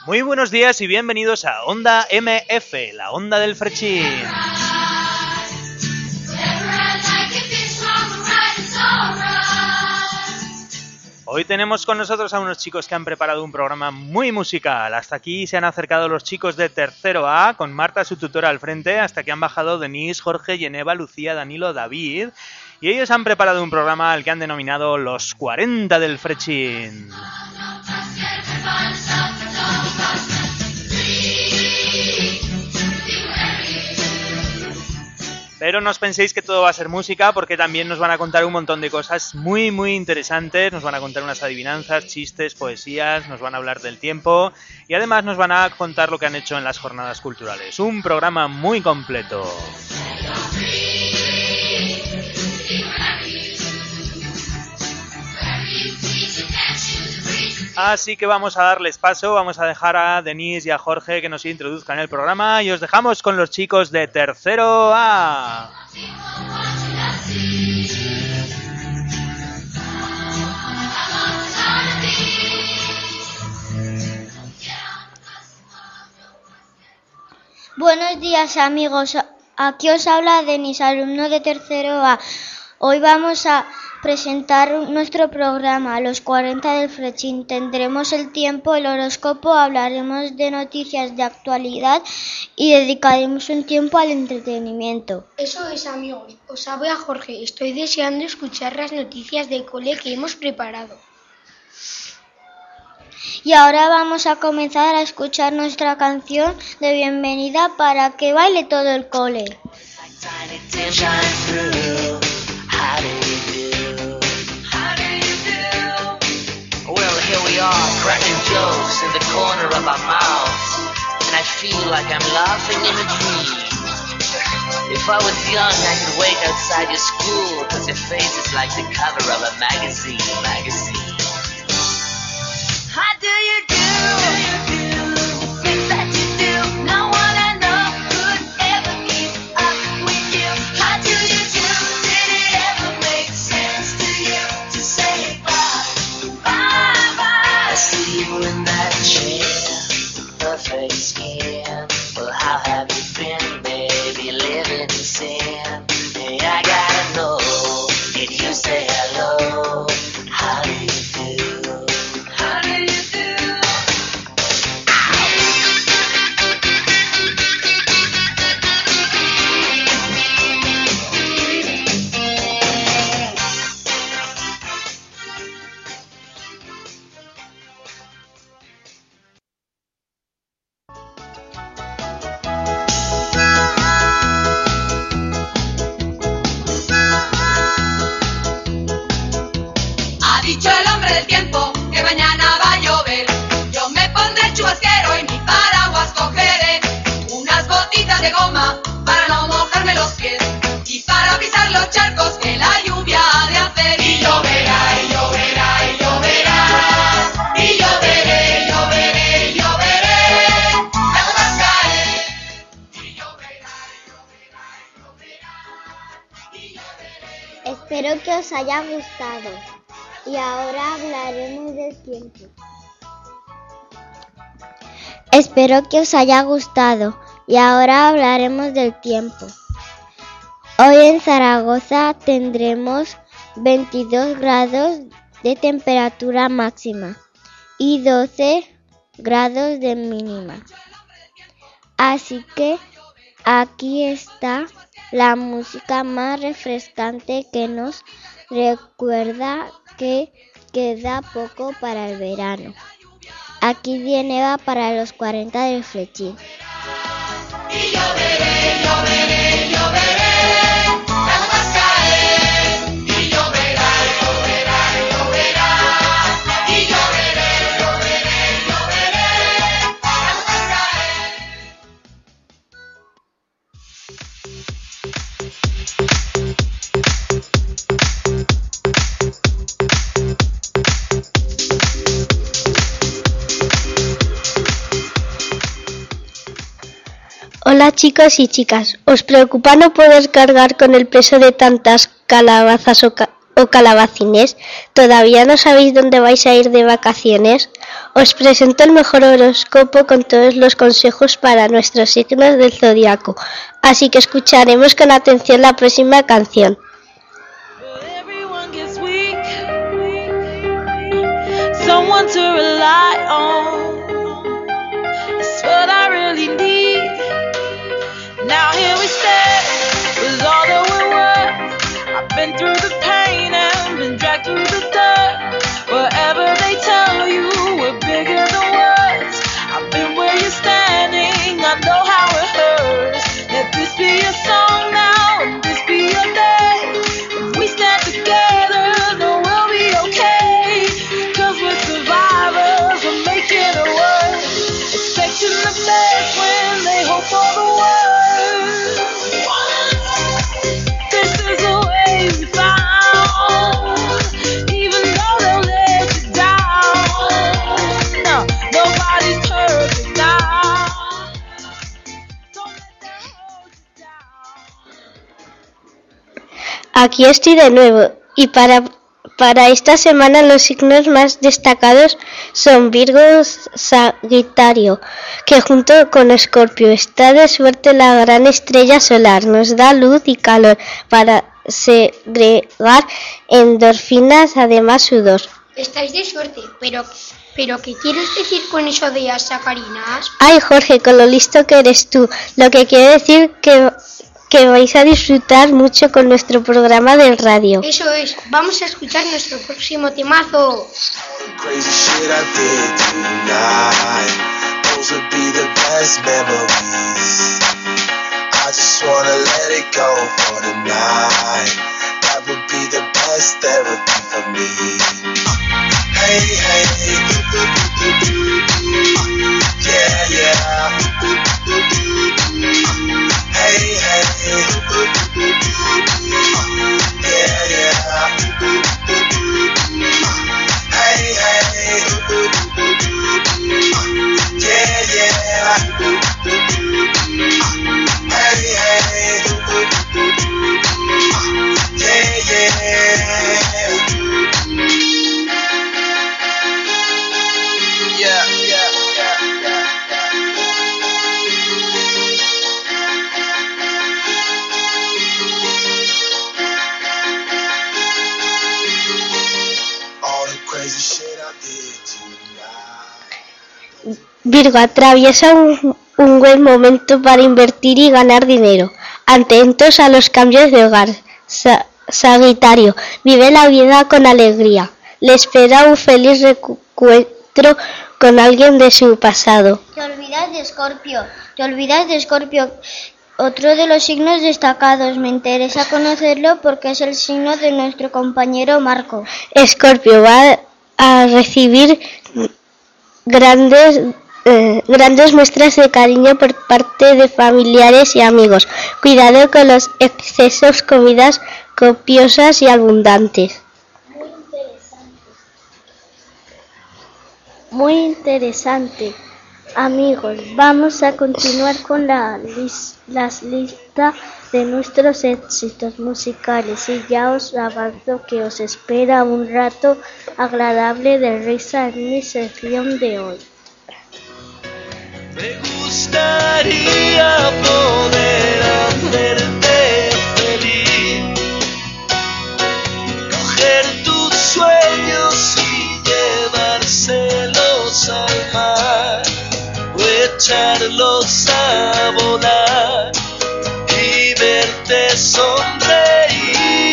Muy buenos días y bienvenidos a Onda MF, la onda del Frechín. Hoy tenemos con nosotros a unos chicos que han preparado un programa muy musical. Hasta aquí se han acercado los chicos de tercero A, con Marta, su tutora, al frente, hasta que han bajado Denise, Jorge, Yeneva, Lucía, Danilo, David. Y ellos han preparado un programa al que han denominado Los 40 del Frechín. Pero no os penséis que todo va a ser música, porque también nos van a contar un montón de cosas muy interesantes. Nos van a contar unas adivinanzas, chistes, poesías, nos van a hablar del tiempo y además nos van a contar lo que han hecho en las jornadas culturales. Un programa muy completo. Así que vamos a darles paso, vamos a dejar a Denise y a Jorge que nos introduzcan el programa y os dejamos con los chicos de tercero A. Buenos días, amigos. Aquí os habla Denise, alumno de tercero A. Hoy vamos a presentar nuestro programa, Los 40 del Frechín. Tendremos el tiempo, el horóscopo, hablaremos de noticias de actualidad y dedicaremos un tiempo al entretenimiento. Eso es, amigos. Os habla Jorge. Estoy deseando escuchar las noticias del cole que hemos preparado. Y ahora vamos a comenzar a escuchar nuestra canción de bienvenida para que baile todo el cole. How do you do? How do you do? Well, here we are, cracking jokes in the corner of our mouths, and I feel like I'm laughing in a dream. If I was young, I could wait outside your school, 'cause your face is like the cover of a magazine. How do you do? Things that you do, no one I know could ever keep up with you. How do you do? In that chair, perfect skin. Well, how have you been, baby? Living in sin. Hey, I gotta know. Did you say hello? How do you do? How do you do? Espero que os haya gustado y ahora hablaremos del tiempo. Hoy en Zaragoza tendremos 22 grados de temperatura máxima y 12 grados de mínima. Así que aquí está la música más refrescante que nos recuerda que queda poco para el verano. Aquí viene va para los 40 del Frechín. Y lloveré, lloveré, lloveré, las gotas caen. Y lloverá, lloverá, lloverá. Y lloveré, lloveré, lloveré, las gotas caen. Hola chicos y chicas, ¿os preocupa no poder cargar con el peso de tantas calabazas o calabacines? ¿Todavía no sabéis dónde vais a ir de vacaciones? Os presento el mejor horóscopo con todos los consejos para nuestros signos del zodiaco, así que escucharemos con atención la próxima canción. Someone to rely on, that's what I really need. Now here we stand, with all that we're worth. I've been through the pain and been dragged through the dirt. Whatever they tell you, we're bigger than words. I've been where you're standing, I know how it hurts. Let this be your song now, and this be your day. If we stand together, then we'll be okay. 'Cause we're survivors, we're making it work. Expecting the best when they hope for the worst. This is the way we found, even though they'll let you down. No, nobody's perfect now. Don't let them hold you down. Aquí estoy de nuevo y para esta semana los signos más destacados son Virgo, Sagitario, que junto con Escorpio está de suerte la gran estrella solar, nos da luz y calor para segregar endorfinas, además sudor. Estáis de suerte, pero ¿qué quieres decir con eso de las sacarinas? Ay, Jorge, con lo listo que eres tú, lo que quiere decir que vais a disfrutar mucho con nuestro programa de radio. Eso es, vamos a escuchar nuestro próximo temazo. Crazy shit I did tonight, those would be the best memories. I just wanna let it go for the night. That would be the best therapy for me. Hey, hey, yeah, yeah. Hey, hey, yeah, yeah. Hey, hey, yeah, yeah. Hey, hey, yeah, yeah. Yeah, yeah, yeah, yeah. Virgo atraviesa un buen momento para invertir y ganar dinero. Atentos a los cambios de hogar. Sagitario vive la vida con alegría. Le espera un feliz reencuentro con alguien de su pasado. Te olvidas de Escorpio. Otro de los signos destacados. Me interesa conocerlo porque es el signo de nuestro compañero Marco. Escorpio va a recibir grandes muestras de cariño por parte de familiares y amigos. Cuidado con los excesos, comidas copiosas y abundantes. Muy interesante. Amigos, vamos a continuar con las listas de nuestros éxitos musicales y ya os avanzo que os espera un rato agradable de risa en mi sección de hoy. Me gustaría poder hacerte feliz, coger tus sueños y llevárselos al mar, o echarlos a volar y verte sonreír.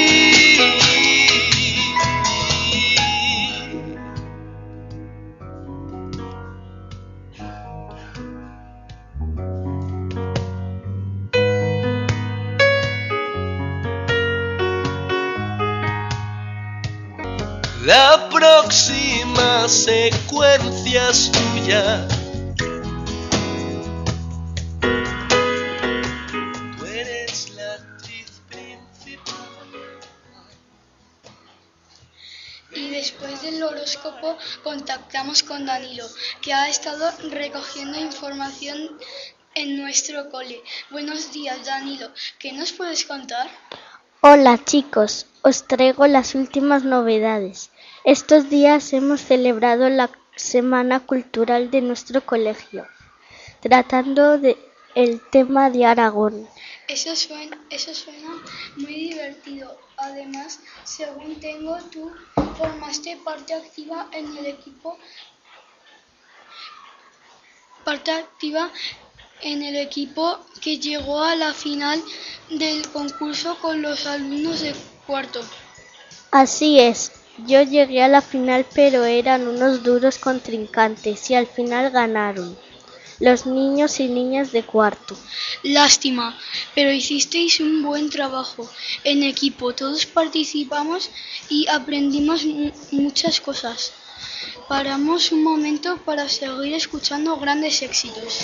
La próxima secuencia es tuya. Tú eres la actriz principal. Y después del horóscopo contactamos con Danilo, que ha estado recogiendo información en nuestro cole. Buenos días, Danilo. ¿Qué nos puedes contar? Hola chicos, os traigo las últimas novedades. Estos días hemos celebrado la Semana Cultural de nuestro colegio, tratando el tema de Aragón. Eso suena muy divertido. Además, según tengo, tú formaste parte activa en el equipo que llegó a la final del concurso con los alumnos de cuarto. Así es, yo llegué a la final, pero eran unos duros contrincantes y al final ganaron los niños y niñas de cuarto. Lástima, pero hicisteis un buen trabajo en equipo. Todos participamos y aprendimos muchas cosas. Paramos un momento para seguir escuchando grandes éxitos.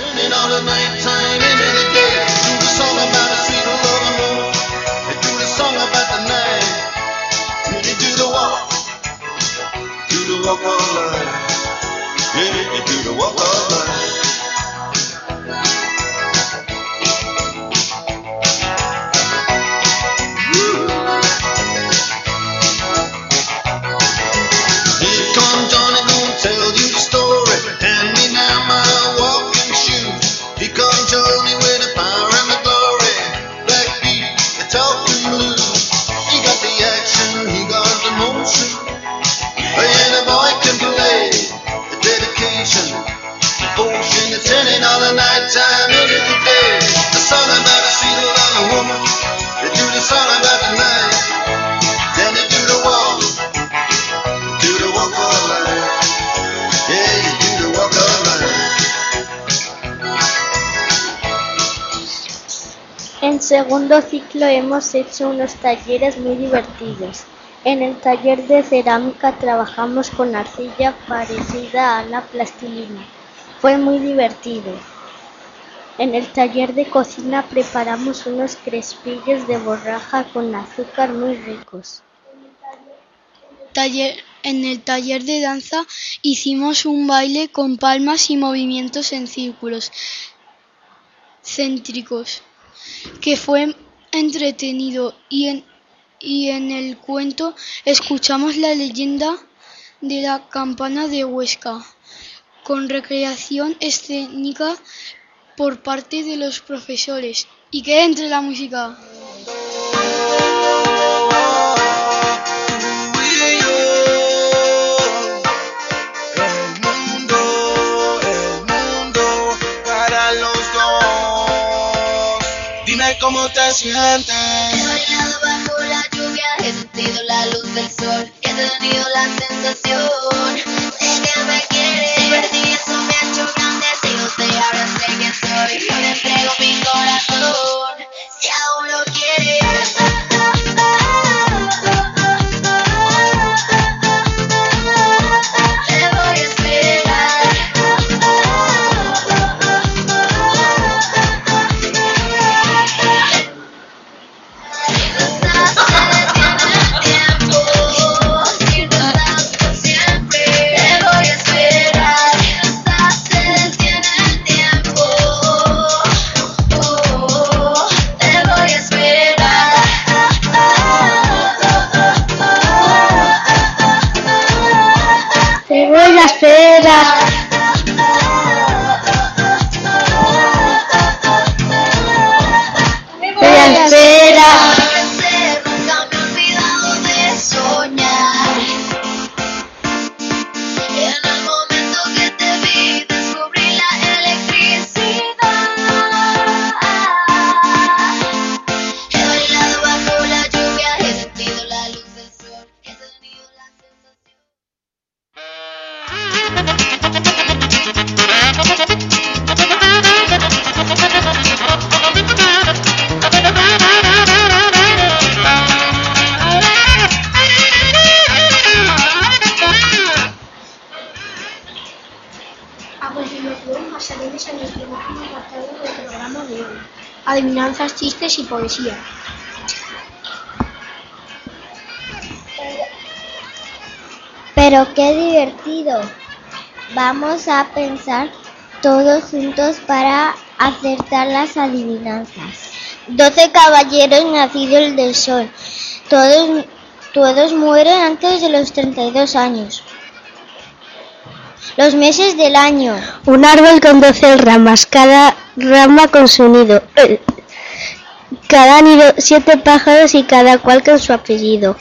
En segundo ciclo hemos hecho unos talleres muy divertidos. En el taller de cerámica trabajamos con arcilla parecida a la plastilina. Fue muy divertido. En el taller de cocina preparamos unos crespillos de borraja con azúcar muy ricos. En el taller de danza hicimos un baile con palmas y movimientos en círculos céntricos, que fue entretenido, y en el cuento escuchamos la leyenda de la campana de Huesca, con recreación escénica por parte de los profesores. Y que entre la música. ¿Cómo te sientes? He bailado bajo la lluvia, he sentido la luz del sol, he tenido la sensación de que me quieres. Te perdí, eso me ha hecho grande, si no sé, ahora sé quién soy. Yo le entrego mi corazón, si aún lo quieres. Te voy a esperar. Te voy a esperar. Te voy a esperar. Nunca me he olvidado de soñar. En el momento que te vi, descubrí la electricidad. He bailado bajo la lluvia, he sentido la luz del sol, he tenido la sensación. A continuación pasaremos a nuestro último apartado del programa de hoy: adivinanzas, chistes y poesía. Pero qué divertido. Vamos a pensar todos juntos para acertar las adivinanzas. 12 caballeros nacidos del sol. Todos mueren antes de los 32 años. Los meses del año. Un árbol con 12 ramas, cada rama con su nido. Cada nido 7 pájaros y cada cual con su apellido.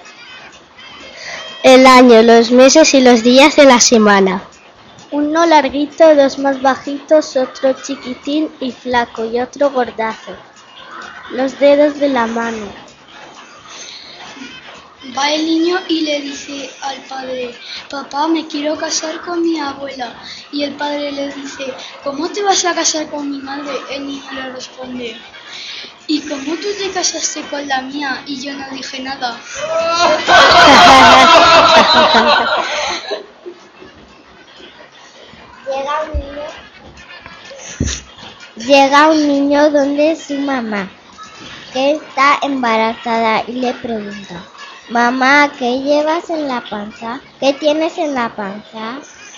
El año, los meses y los días de la semana. Uno larguito, dos más bajitos, otro chiquitín y flaco y otro gordazo. Los dedos de la mano. Va el niño y le dice al padre: papá, me quiero casar con mi abuela. Y el padre le dice: ¿cómo te vas a casar con mi madre? El niño le responde: ¿y cómo tú te casaste con la mía y yo no dije nada? Llega un niño donde su mamá, que está embarazada, y le pregunta: mamá, ¿qué llevas en la panza? ¿Qué tienes en la panza?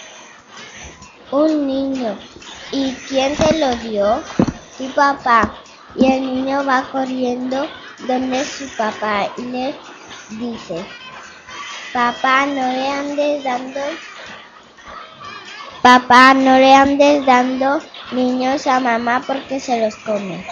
Un niño. ¿Y quién te lo dio? Tu papá. Y el niño va corriendo donde su papá y le dice: papá, no le andes dando niños a mamá porque se los come.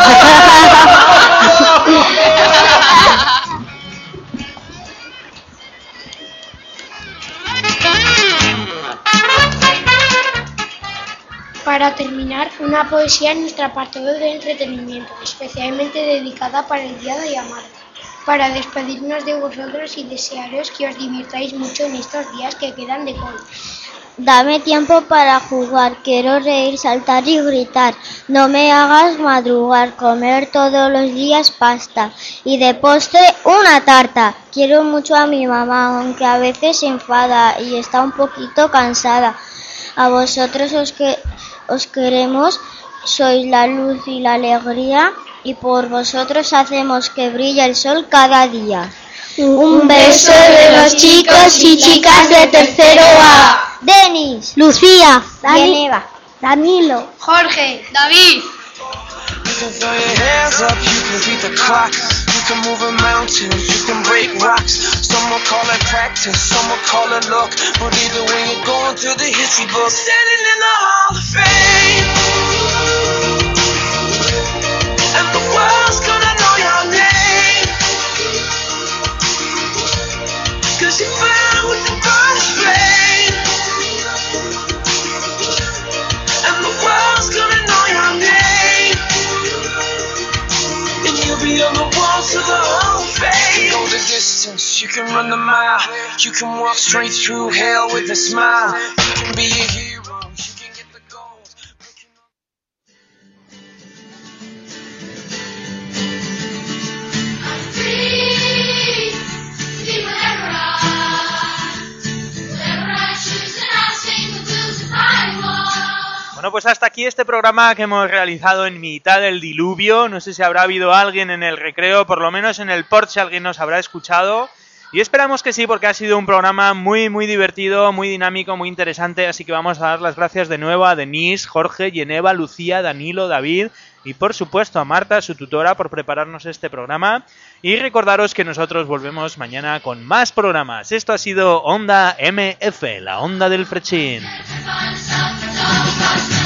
Para terminar, una poesía en nuestro apartado de entretenimiento, especialmente dedicada para el Día de la Madre. Para despedirnos de vosotros y desearos que os divirtáis mucho en estos días que quedan de cole. Dame tiempo para jugar, quiero reír, saltar y gritar. No me hagas madrugar, comer todos los días pasta. Y de postre una tarta. Quiero mucho a mi mamá, aunque a veces se enfada y está un poquito cansada. A vosotros os queremos, sois la luz y la alegría, y por vosotros hacemos que brille el sol cada día. Un beso de los chicos y chicas de tercero A. Denis, Lucía, Geneva, Danilo, Jorge, David. You can throw your hands up, you can beat the clock. You can move a mountain, you can break rocks. Some will call it practice, some will call it luck. But either way, you're going through the history book. Standing in the Hall of Fame, and the world's gonna know your name, 'cause you fell with the first flame, and the world's gonna know your name, and you'll be on the walls of the Hall of Fame. You can go the distance, you can run the mile, you can walk straight through hell with a smile. You can be a hero, you can get the gold. Bueno, pues hasta aquí este programa que hemos realizado en mitad del diluvio. No sé si habrá habido alguien en el recreo, por lo menos en el porche alguien nos habrá escuchado. Y esperamos que sí, porque ha sido un programa muy, muy divertido, muy dinámico, muy interesante. Así que vamos a dar las gracias de nuevo a Denise, Jorge, Geneva, Lucía, Danilo, David y por supuesto a Marta, su tutora, por prepararnos este programa. Y recordaros que nosotros volvemos mañana con más programas. Esto ha sido Onda MF, la onda del Frechín.